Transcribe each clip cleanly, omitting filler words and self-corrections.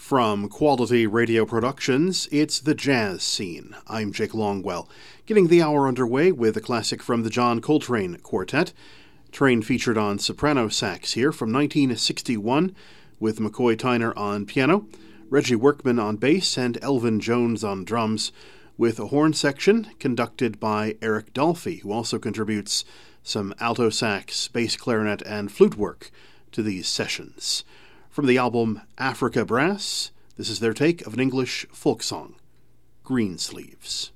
From Quality Radio Productions, it's The Jazz Scene. I'm Jake Longwell, getting the hour underway with a classic from the John Coltrane Quartet. Train featured on soprano sax here from 1961, with McCoy Tyner on piano, Reggie Workman on bass, and Elvin Jones on drums, with a horn section conducted by Eric Dolphy, who also contributes some alto sax, bass clarinet, and flute work to these sessions. From the album Africa Brass, this is their take of an English folk song, Greensleeves.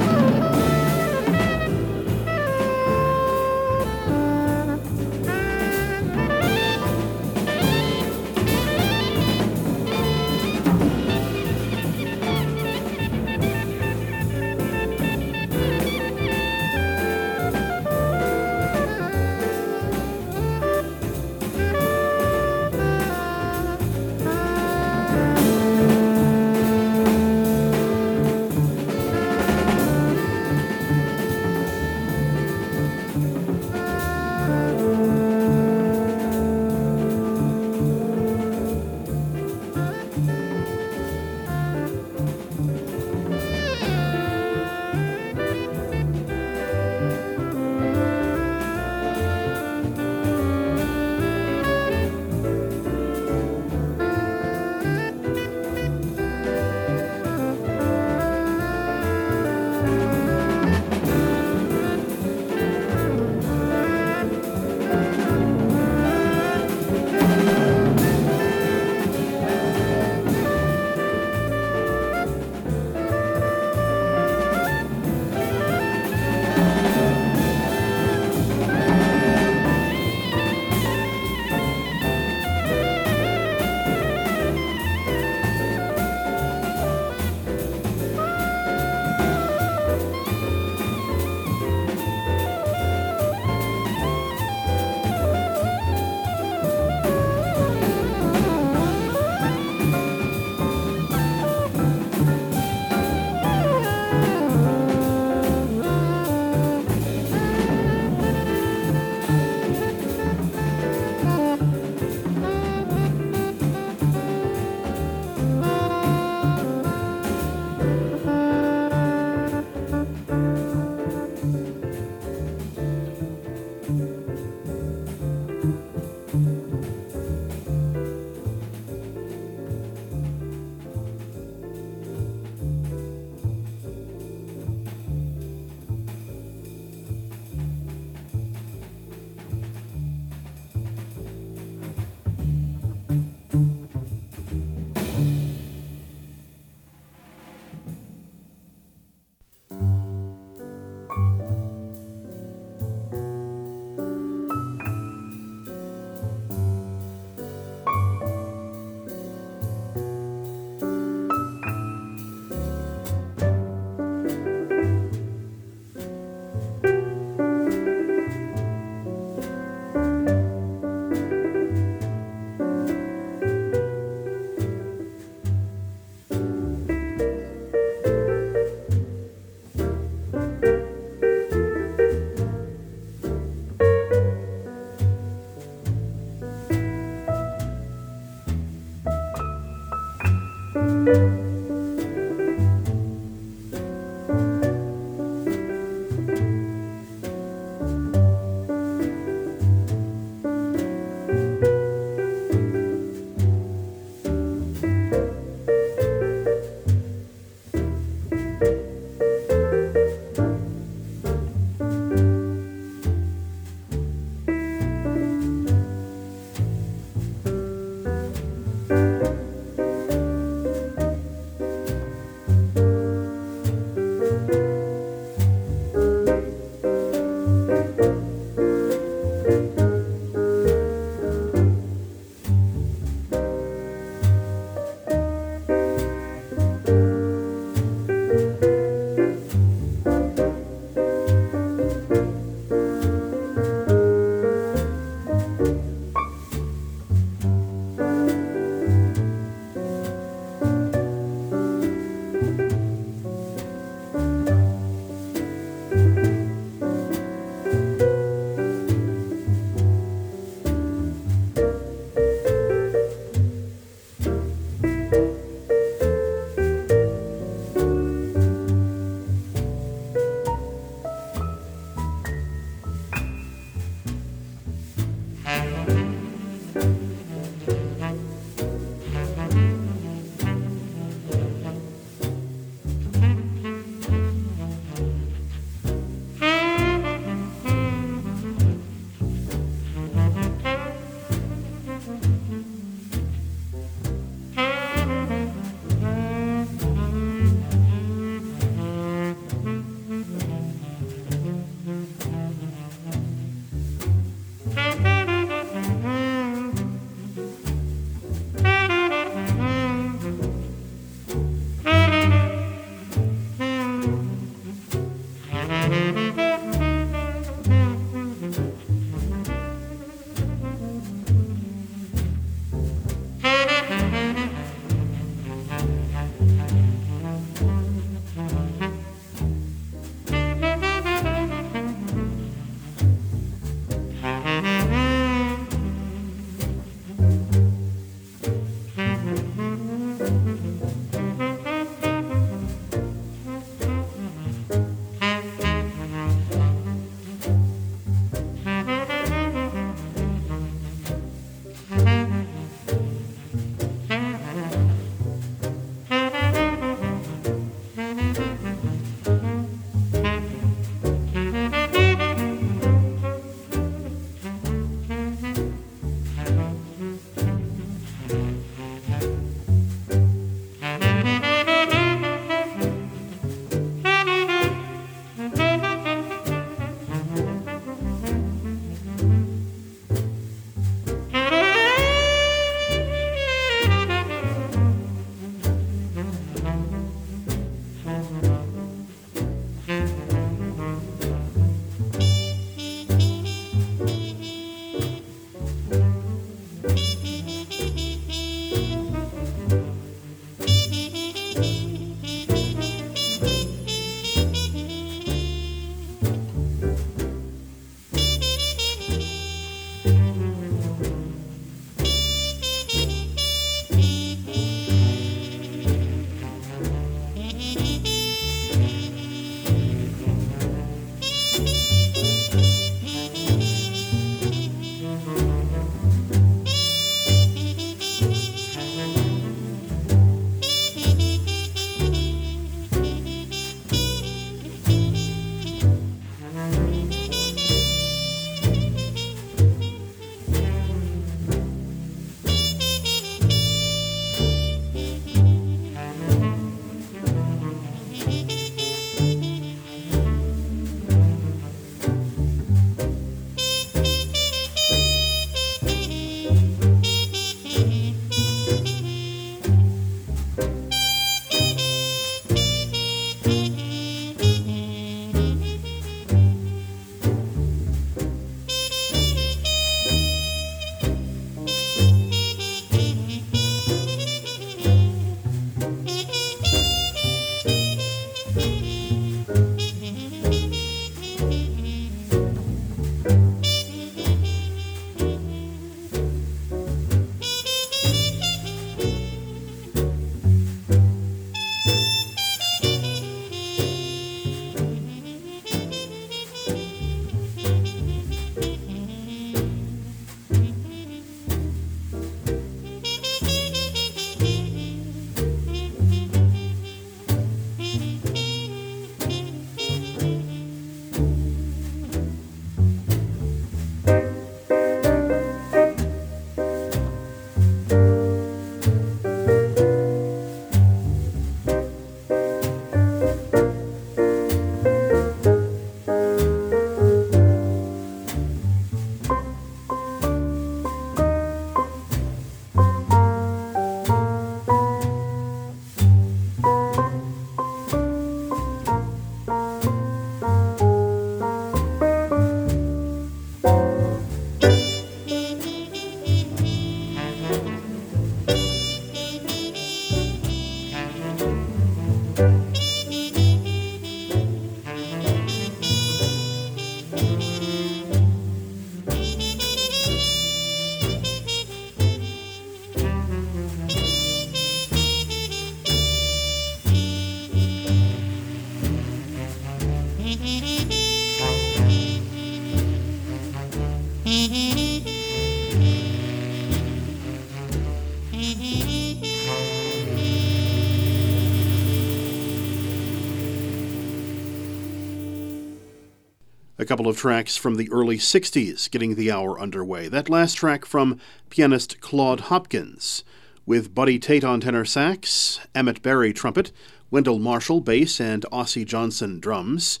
A couple of tracks from the early 60s getting the hour underway. That last track from pianist Claude Hopkins, with Buddy Tate on tenor sax, Emmett Berry trumpet, Wendell Marshall bass, and Ossie Johnson drums.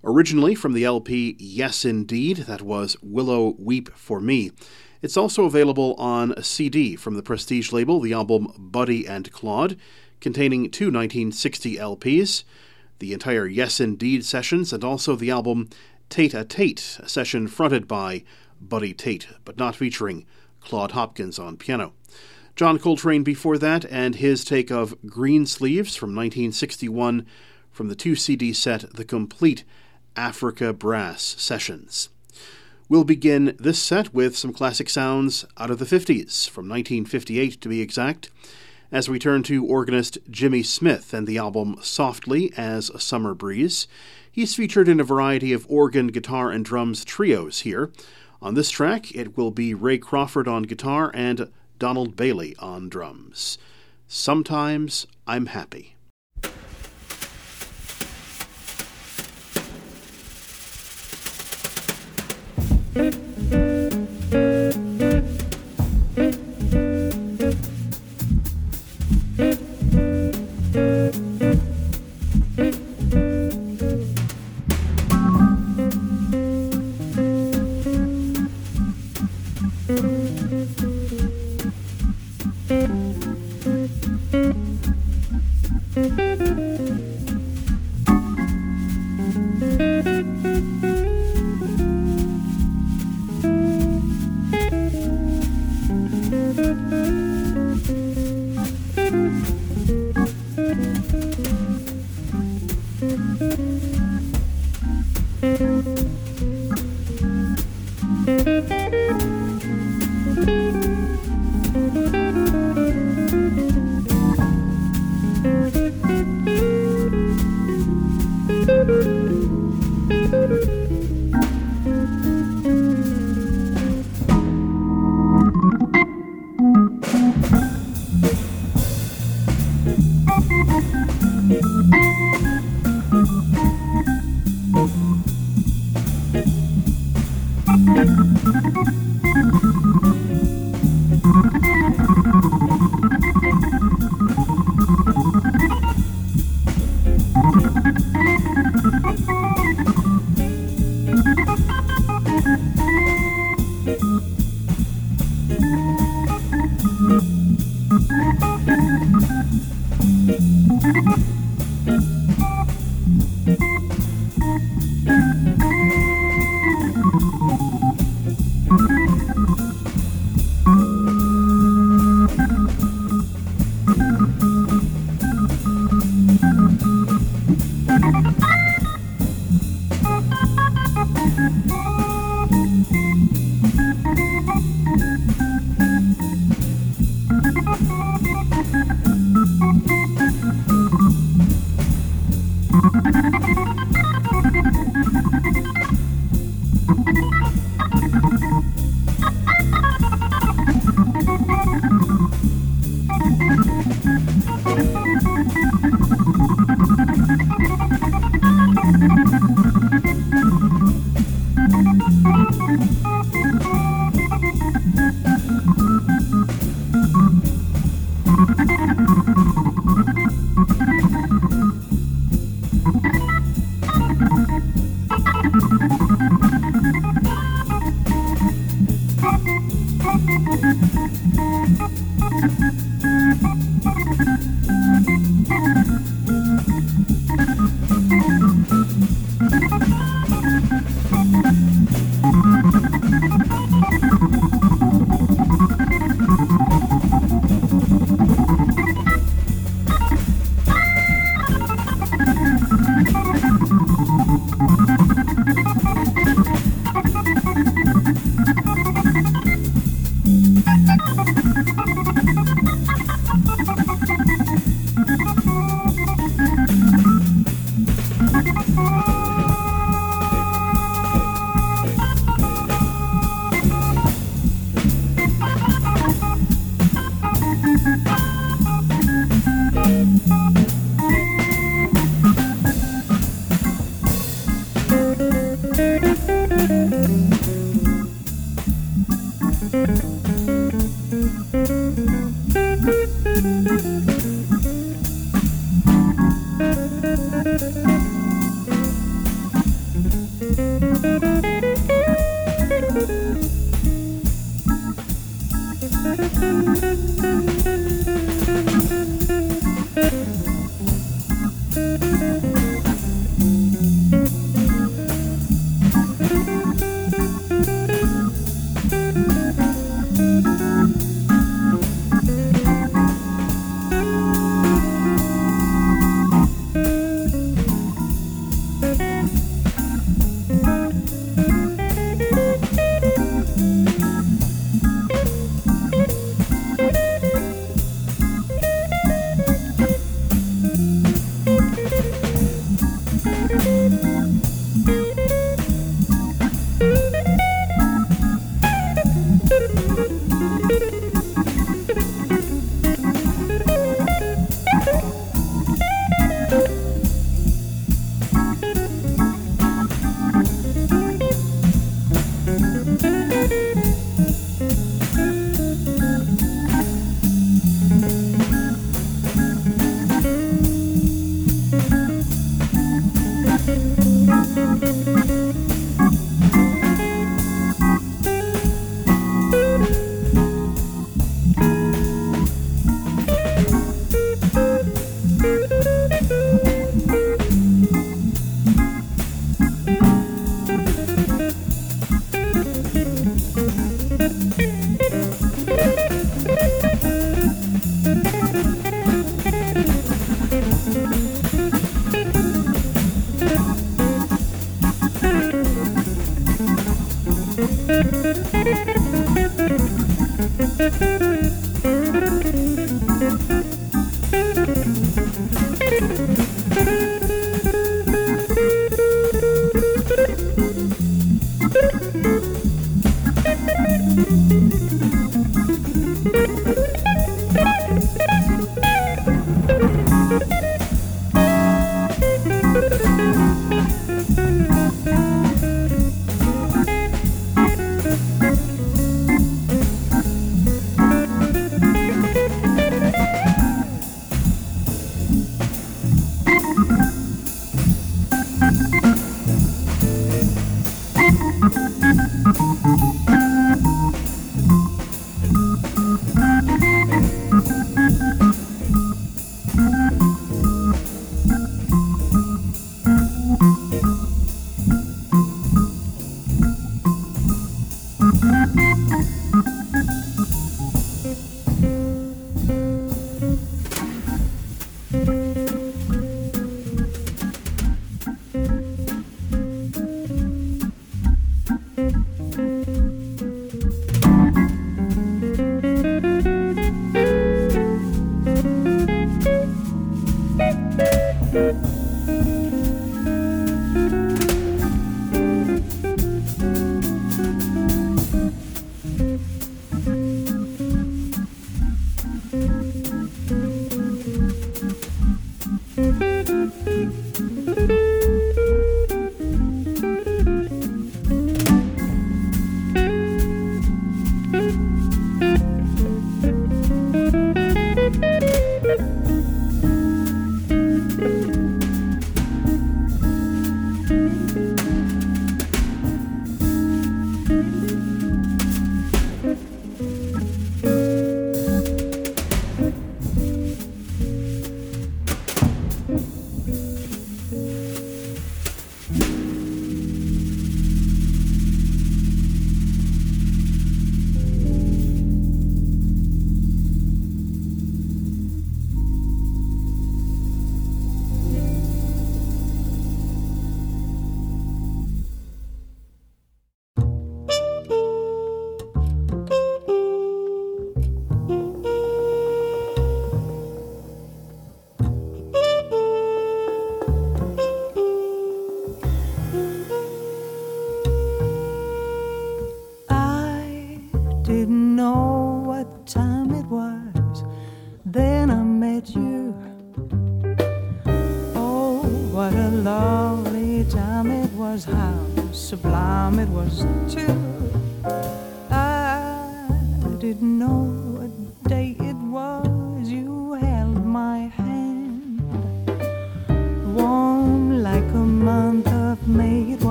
Originally from the LP Yes Indeed, that was Willow Weep for Me. It's also available on a CD from the prestige label, the album Buddy and Claude, containing two 1960 LPs, the entire Yes Indeed sessions, and also the album Tate-a-Tate, a session fronted by Buddy Tate, but not featuring Claude Hopkins on piano. John Coltrane before that, and his take of Green Sleeves from 1961 from the 2-CD set The Complete Africa Brass Sessions. We'll begin this set with some classic sounds out of the 50s, from 1958 to be exact, as we turn to organist Jimmy Smith and the album Softly as a Summer Breeze. He's featured in a variety of organ, guitar, and drums trios here. On this track, it will be Ray Crawford on guitar and Donald Bailey on drums. Sometimes I'm Happy.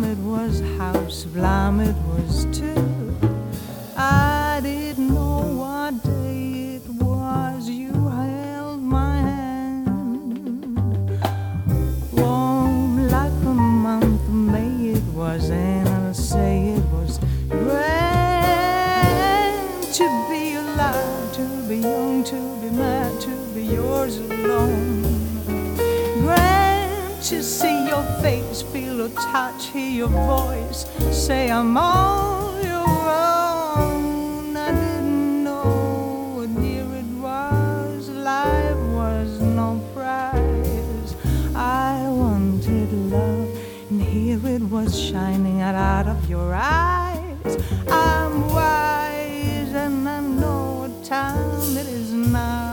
it was, how sublime it was too. I didn't know what day it was you held my hand. Warm like the month of May it was, and I'll say it was grand to be alive, to be young, to be mad, to be yours alone. Grand to see your face, feel your touch, hear your voice, say I'm all your own. I didn't know what year it was, life was no prize. I wanted love, and here it was shining out of your eyes. I'm wise and I know what time it is now.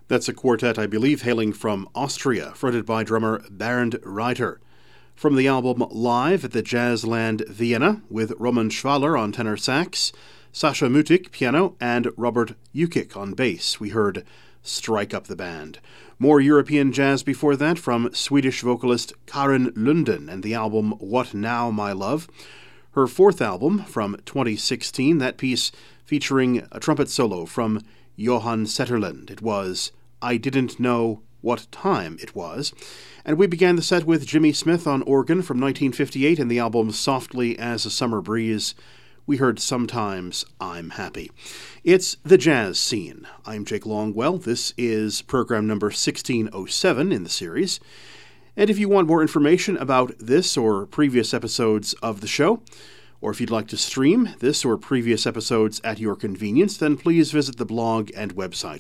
That's a quartet, I believe, hailing from Austria, fronted by drummer Bernd Reiter. From the album Live at the Jazzland Vienna, with Roman Schwaller on tenor sax, Sascha Mutik piano, and Robert Yukik on bass, we heard Strike Up the Band. More European jazz before that from Swedish vocalist Karin Lunden and the album What Now, My Love. Her fourth album from 2016, that piece featuring a trumpet solo from Johan Zetterlund. It was I Didn't Know What Time It Was. And we began the set with Jimmy Smith on organ from 1958 and the album Softly as a Summer Breeze. We heard Sometimes I'm Happy. It's the Jazz Scene. I'm Jake Longwell. This is program number 1607 in the series. And if you want more information about this or previous episodes of the show, or if you'd like to stream this or previous episodes at your convenience, then please visit the blog and website,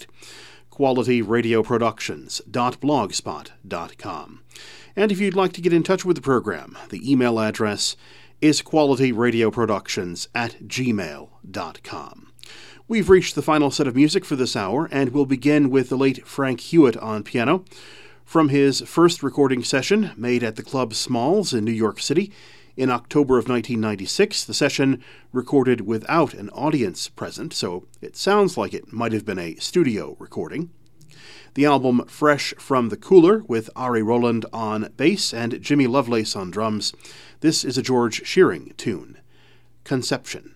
qualityradioproductions.blogspot.com. And if you'd like to get in touch with the program, the email address is qualityradioproductions@gmail.com. We've reached the final set of music for this hour, and we'll begin with the late Frank Hewitt on piano. From his first recording session, made at the Club Smalls in New York City in October of 1996, the session recorded without an audience present, so it sounds like it might have been a studio recording. The album Fresh from the Cooler, with Ari Roland on bass and Jimmy Lovelace on drums. This is a George Shearing tune, Conception.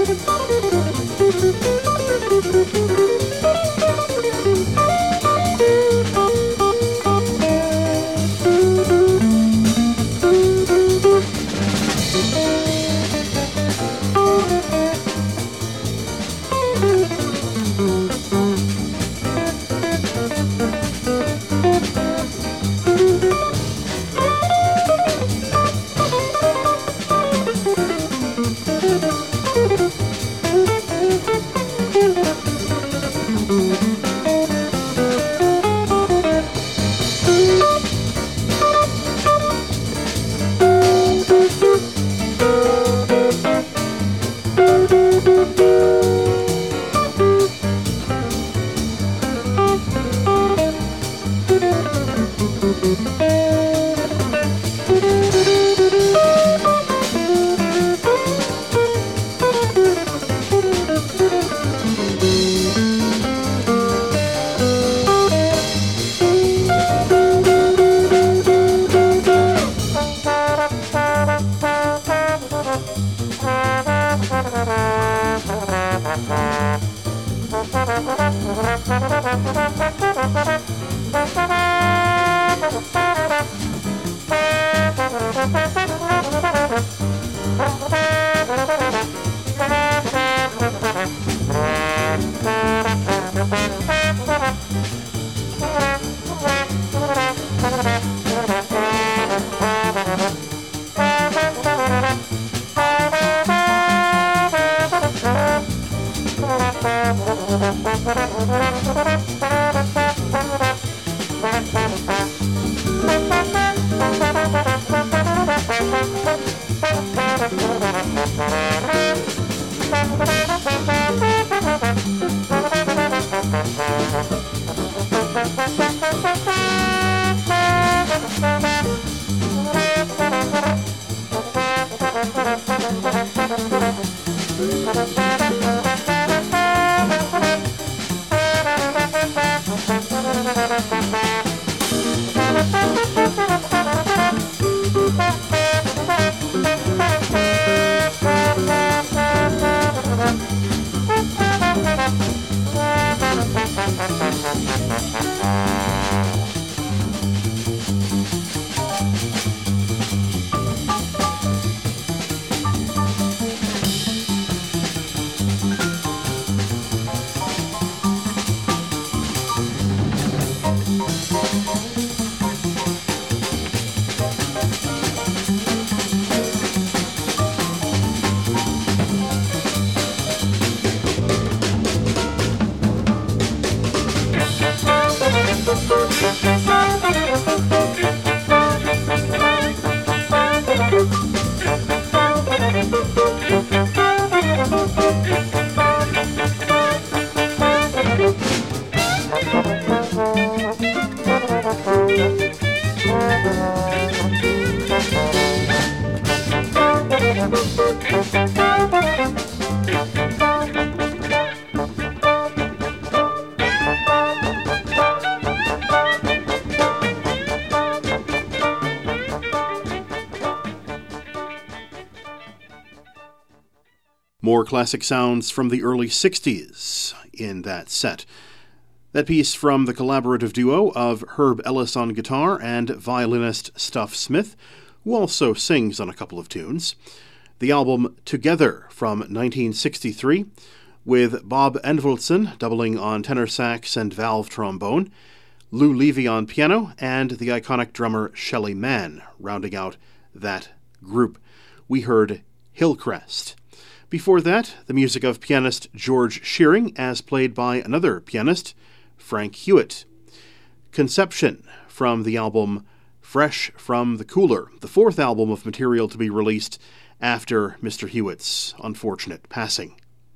More classic sounds from the early 60s in that set. That piece from the collaborative duo of Herb Ellis on guitar and violinist Stuff Smith, who also sings on a couple of tunes. The album Together from 1963, with Bob Endvelson doubling on tenor sax and valve trombone, Lou Levy on piano, and the iconic drummer Shelly Manne rounding out that group. We heard Hillcrest. Before that, the music of pianist George Shearing, as played by another pianist, Frank Hewitt. Conception, from the album Fresh from the Cooler, the fourth album of material to be released after Mr. Hewitt's unfortunate passing.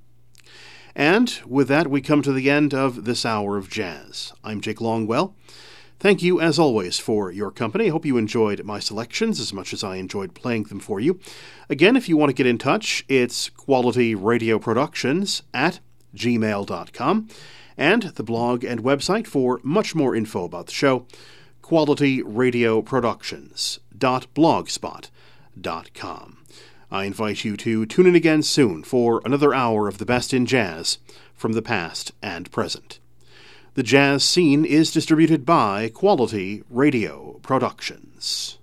And with that, we come to the end of this hour of jazz. I'm Jake Longwell. Thank you, as always, for your company. I hope you enjoyed my selections as much as I enjoyed playing them for you. Again, if you want to get in touch, it's qualityradioproductions@gmail.com, and the blog and website for much more info about the show, qualityradioproductions.blogspot.com. I invite you to tune in again soon for another hour of the best in jazz from the past and present. The Jazz Scene is distributed by Quality Radio Productions.